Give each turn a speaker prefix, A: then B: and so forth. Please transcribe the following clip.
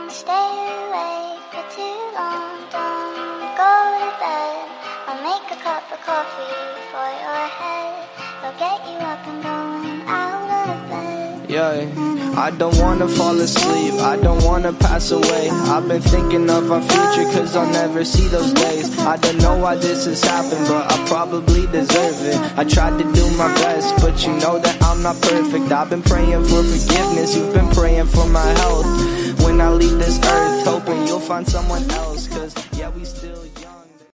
A: stay awake for too long. Don't go to bed. I'll make a cup of coffee for your head. I'll get you up and going out of bed.
B: Yeah, I don't wanna fall asleep, I don't wanna pass away. I've been thinking of our future cause I'll never see those days. I don't know why this has happened, but I probably deserve it. I tried to do my best, but you know that I'm not perfect. I've been praying for forgiveness, you've been praying for my health. When I leave this earth, hoping you'll find someone else, cause yeah, we still